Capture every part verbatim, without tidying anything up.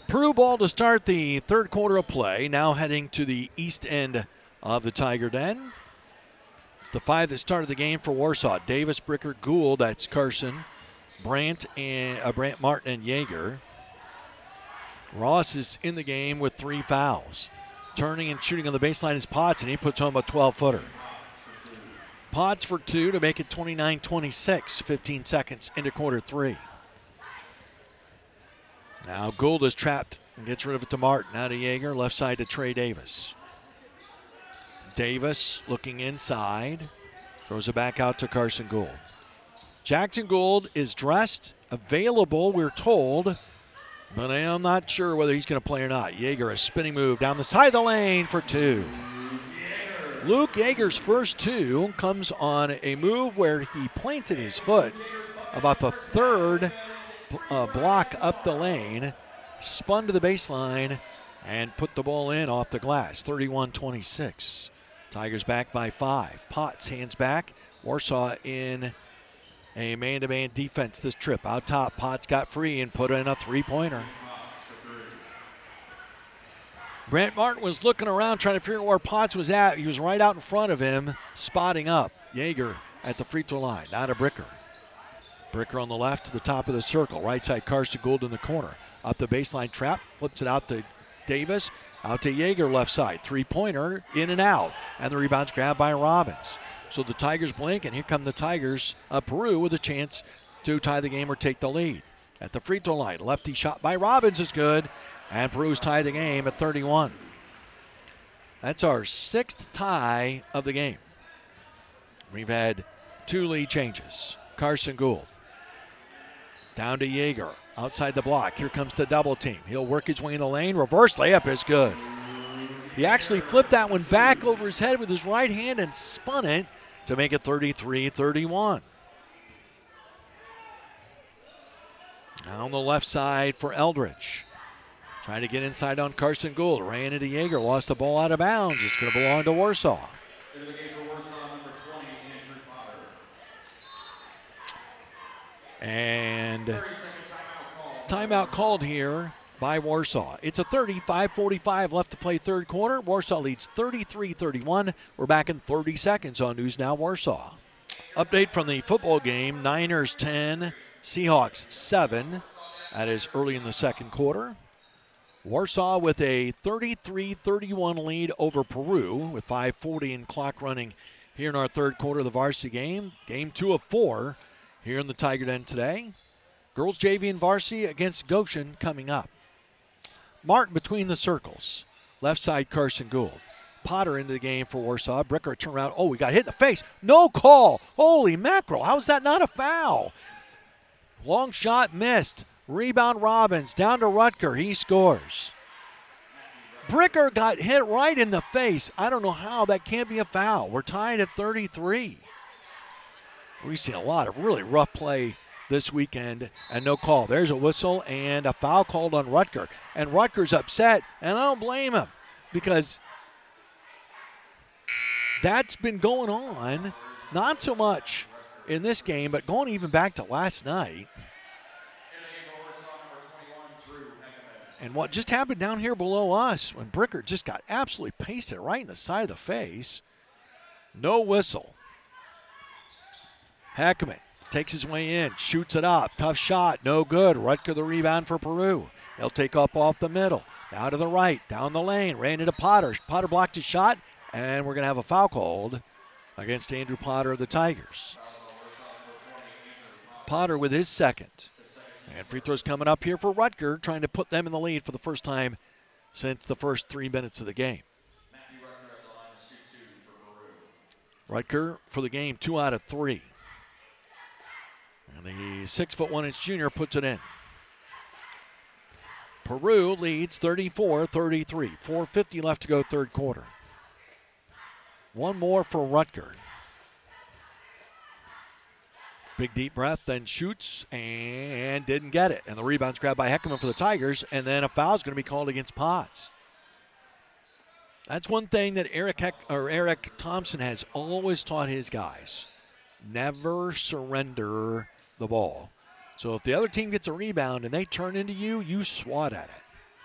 Peru ball to start the third quarter of play. Now heading to the east end of the Tiger Den. It's the five that started the game for Warsaw. Davis, Bricker, Gould, that's Carson, Brandt, and uh, Brandt, Martin, and Yeager. Ross is in the game with three fouls. Turning and shooting on the baseline is Potts, and he puts home a twelve-footer. Potts for two to make it twenty-nine twenty-six, fifteen seconds into quarter three. Now Gould is trapped and gets rid of it to Martin. Now to Yeager, left side to Trey Davis. Davis looking inside, throws it back out to Carson Gould. Jackson Gould is dressed, available, we're told, but I am not sure whether he's going to play or not. Yeager, a spinning move down the side of the lane for two. Luke Yeager's first two comes on a move where he planted his foot about the third uh, block up the lane, spun to the baseline, and put the ball in off the glass, thirty-one twenty-six. Tigers back by five. Potts hands back. Warsaw in a man-to-man defense this trip. Out top, Potts got free and put in a three-pointer. Brant Martin was looking around trying to figure out where Potts was at. He was right out in front of him, spotting up. Yeager at the free throw line. Now to Bricker. Bricker on the left to the top of the circle. Right side, Carson Gould in the corner. Up the baseline trap, flips it out to Davis. Out to Yeager left side. Three-pointer, in and out. And the rebound's grabbed by Robbins. So the Tigers blink, and here come the Tigers of Peru with a chance to tie the game or take the lead. At the free throw line, lefty shot by Robbins is good. And Peru's tied the game at thirty-one. That's our sixth tie of the game. We've had two lead changes. Carson Gould. Down to Yeager. Outside the block. Here comes the double team. He'll work his way in the lane. Reverse layup is good. He actually flipped that one back over his head with his right hand and spun it to make it thirty-three thirty-one. Now on the left side for Eldridge. Trying to get inside on Carson Gould. Ran into Yeager. Lost the ball out of bounds. It's going to belong to Warsaw. And timeout called here by Warsaw. It's a thirty, five forty-five left to play third quarter. Warsaw leads thirty-three thirty-one. We're back in thirty seconds on News Now Warsaw. Update from the football game. Niners ten, Seahawks seven. That is early in the second quarter. Warsaw with a thirty-three thirty-one lead over Peru with five forty in clock running here in our third quarter of the varsity game. Game two of four here in the Tiger Den today. Girls J V and varsity against Goshen coming up. Martin between the circles. Left side Carson Gould. Potter into the game for Warsaw. Bricker turn around. Oh, we got hit in the face. No call. Holy mackerel. How is that not a foul? Long shot missed. Rebound Robbins. Down to Rutger. He scores. Bricker got hit right in the face. I don't know how. That can't be a foul. We're tied at thirty-three. We've seen a lot of really rough play this weekend and no call. There's a whistle and a foul called on Rutger. And Rutger's upset, and I don't blame him because that's been going on, not so much in this game, but going even back to last night. And what just happened down here below us when Bricker just got absolutely pasted right in the side of the face. No whistle. Heckman takes his way in, shoots it up. Tough shot, no good. Rutger the rebound for Peru. He'll take up off the middle. Down to the right, down the lane. Ran into Potter. Potter blocked his shot, and we're going to have a foul called against Andrew Potter of the Tigers. Potter with his second. And free throws coming up here for Rutger, trying to put them in the lead for the first time since the first three minutes of the game. Rutger for the game, two out of three. And the six foot one inch junior puts it in. Peru leads thirty-four thirty-three. four fifty left to go third quarter. One more for Rutger. Big deep breath, then shoots and didn't get it. And the rebound's grabbed by Heckman for the Tigers, and then a foul is going to be called against Potts. That's one thing that Eric Heck, or Eric Thompson has always taught his guys. Never surrender the ball. So if the other team gets a rebound and they turn into you, you swat at it.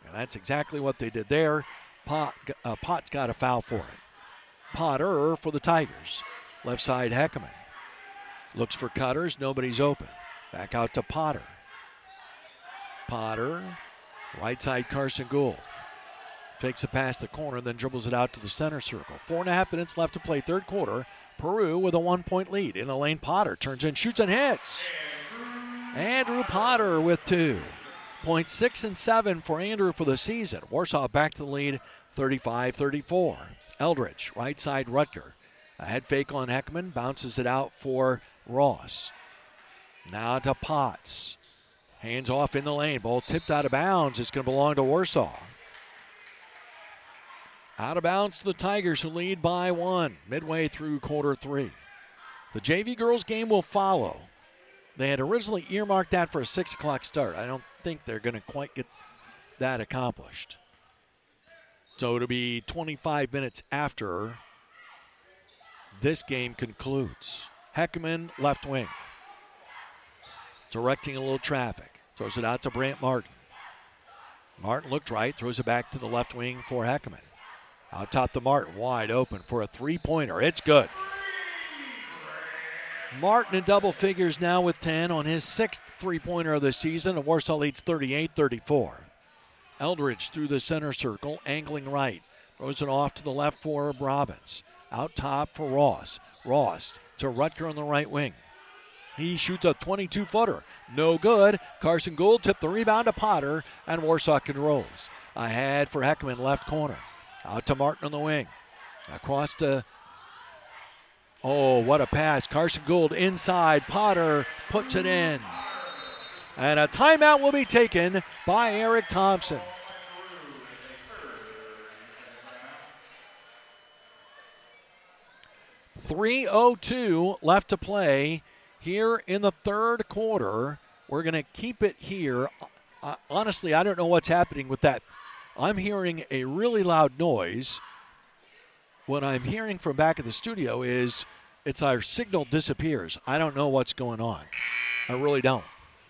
And that's exactly what they did there. Pot, uh, Potts got a foul for it. Potter for the Tigers. Left side, Heckman. Looks for cutters. Nobody's open. Back out to Potter. Potter. Right side, Carson Gould. Takes it past the corner, then dribbles it out to the center circle. Four and a half minutes left to play third quarter. Peru with a one-point lead. In the lane, Potter turns in, shoots and hits. Andrew Potter with two. Points six and seven for Andrew for the season. Warsaw back to the lead, thirty-five thirty-four. Eldridge, right side, Rutger. A head fake on Heckman, bounces it out for Ross. Now to Potts. Hands off in the lane, ball tipped out of bounds. It's going to belong to Warsaw. Out of bounds to the Tigers, who lead by one midway through quarter three. The J V girls game will follow. They had originally earmarked that for a six o'clock start. I don't think they're going to quite get that accomplished. So it'll be twenty-five minutes after this game concludes. Heckman, left wing. Directing a little traffic. Throws it out to Brant Martin. Martin looked right, throws it back to the left wing for Heckman. Out top to Martin, wide open for a three-pointer. It's good. Martin in double figures now with ten on his sixth three-pointer of the season. And Warsaw leads thirty-eight thirty-four. Eldridge through the center circle, angling right. Throws it off to the left for Robbins. Out top for Ross. Ross to Rutger on the right wing. He shoots a twenty-two footer. No good. Carson Gould tipped the rebound to Potter, and Warsaw controls. Ahead for Heckman, left corner. Out to Martin on the wing. Across to, oh, what a pass. Carson Gould inside. Potter puts it in. And a timeout will be taken by Eric Thompson. three oh two left to play here in the third quarter. We're going to keep it here. Uh, honestly, I don't know what's happening with that. I'm hearing a really loud noise. What I'm hearing from back at the studio is it's our signal disappears. I don't know what's going on. I really don't.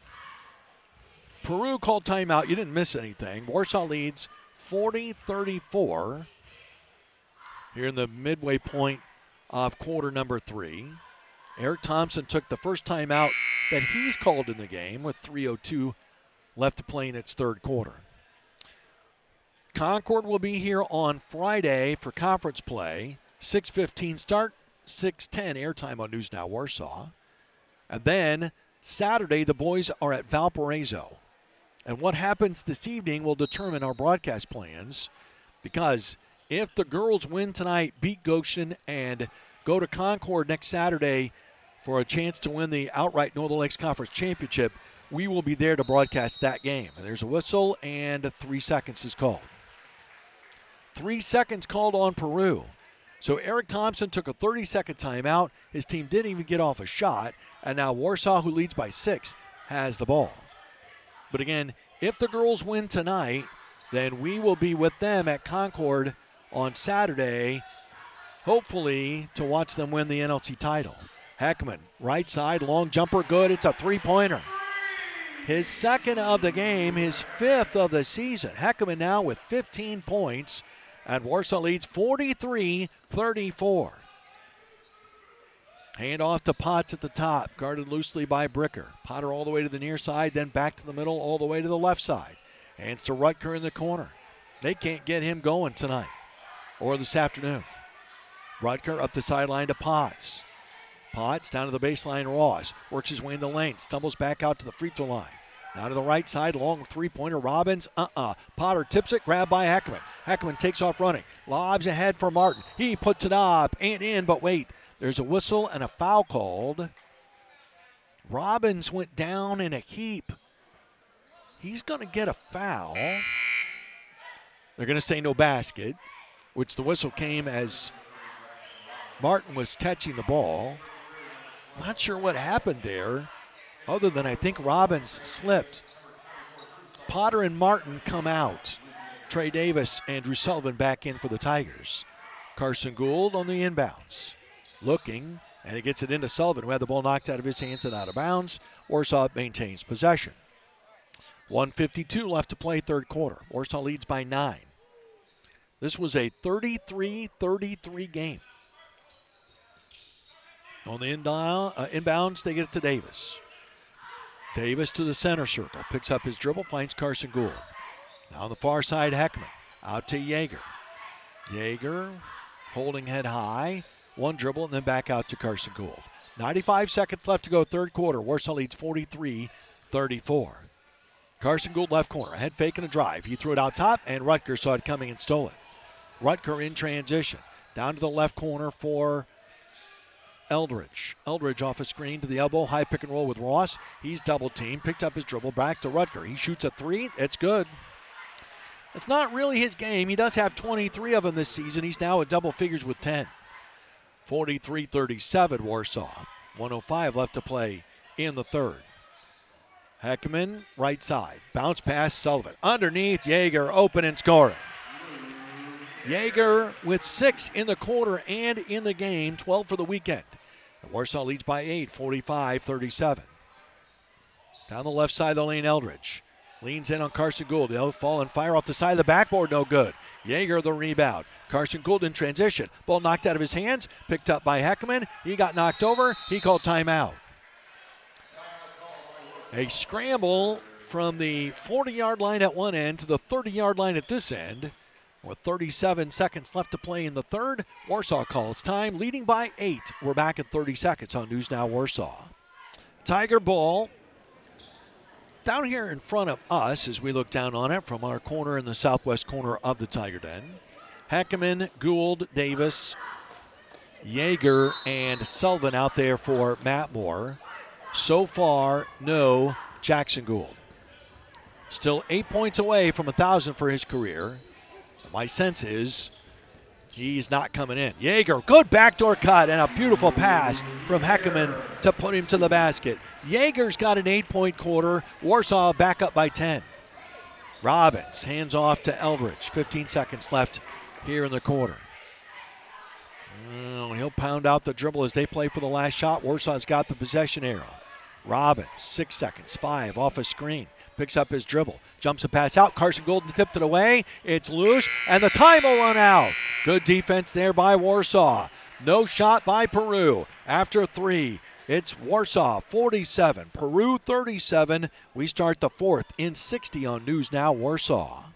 Peru called timeout. You didn't miss anything. Warsaw leads forty thirty-four here in the midway point of quarter number three. Eric Thompson took the first timeout that he's called in the game with three oh two left to play in its third quarter. Concord will be here on Friday for conference play. six fifteen start, six ten airtime on News Now Warsaw. And then Saturday, the boys are at Valparaiso. And what happens this evening will determine our broadcast plans, because if the girls win tonight, beat Goshen, and go to Concord next Saturday for a chance to win the outright Northern Lakes Conference Championship, we will be there to broadcast that game. And there's a whistle, and three seconds is called. Three seconds called on Peru. So Eric Thompson took a thirty-second timeout. His team didn't even get off a shot. And now Warsaw, who leads by six, has the ball. But again, if the girls win tonight, then we will be with them at Concord on Saturday, hopefully to watch them win the N L C title. Heckman, right side, long jumper, good. It's a three-pointer. His second of the game, his fifth of the season. Heckman now with fifteen points. And Warsaw leads forty-three thirty-four. Hand off to Potts at the top, guarded loosely by Bricker. Potter all the way to the near side, then back to the middle, all the way to the left side. Hands to Rutger in the corner. They can't get him going tonight or this afternoon. Rutger up the sideline to Potts. Potts down to the baseline, Ross. Works his way in the lane, stumbles back out to the free throw line. Now to the right side, long three-pointer, Robbins, uh-uh. Potter tips it, grabbed by Heckman. Heckman takes off running, lobs ahead for Martin. He puts it up and in, but wait, there's a whistle and a foul called. Robbins went down in a heap. He's going to get a foul. They're going to say no basket, which the whistle came as Martin was catching the ball. Not sure what happened there, other than I think Robbins slipped. Potter and Martin come out. Trey Davis, Andrew Sullivan back in for the Tigers. Carson Gould on the inbounds. Looking, and he gets it into Sullivan, who had the ball knocked out of his hands and out of bounds. Warsaw maintains possession. one fifty-two left to play third quarter. Warsaw leads by nine. This was a thirty-three thirty-three game. On the inbound, uh, inbounds, they get it to Davis. Davis to the center circle. Picks up his dribble, finds Carson Gould. Now on the far side, Heckman. Out to Yeager. Yeager holding head high. One dribble and then back out to Carson Gould. ninety-five seconds left to go third quarter. Warsaw leads forty-three thirty-four. Carson Gould left corner. Head fake and a drive. He threw it out top and Rutger saw it coming and stole it. Rutger in transition. Down to the left corner for Eldridge. Eldridge off a screen to the elbow. High pick and roll with Ross. He's double teamed. Picked up his dribble. Back to Rutger. He shoots a three. It's good. It's not really his game. He does have twenty-three of them this season. He's now at double figures with ten. forty-three thirty-seven Warsaw. one oh five left to play in the third. Heckman, right side. Bounce pass, Sullivan. Underneath, Yeager open and scoring. Yeager with six in the quarter and in the game, twelve for the weekend. And Warsaw leads by eight, forty-five thirty-seven. Down the left side of the lane, Eldridge. Leans in on Carson Gould. He'll fall and fire off the side of the backboard, no good. Yeager the rebound. Carson Gould in transition. Ball knocked out of his hands, picked up by Heckman. He got knocked over. He called timeout. A scramble from the forty-yard line at one end to the thirty-yard line at this end. With thirty-seven seconds left to play in the third, Warsaw calls time, leading by eight. We're back at thirty seconds on News Now Warsaw. Tiger ball down here in front of us as we look down on it from our corner in the southwest corner of the Tiger Den. Heckman, Gould, Davis, Yeager, and Sullivan out there for Matt Moore. So far, no Jackson Gould. Still eight points away from one thousand for his career. My sense is he's not coming in. Yeager, good backdoor cut and a beautiful pass from Heckman to put him to the basket. Yeager's got an eight-point quarter. Warsaw back up by ten. Robbins hands off to Eldridge. fifteen seconds left here in the quarter. Oh, he'll pound out the dribble as they play for the last shot. Warsaw's got the possession arrow. Robbins, six seconds, five off a screen. Picks up his dribble, jumps a pass out. Carson Gould tipped it away. It's loose, and the time will run out. Good defense there by Warsaw. No shot by Peru. After three, it's Warsaw forty-seven, Peru thirty-seven. We start the fourth in sixty on News Now Warsaw.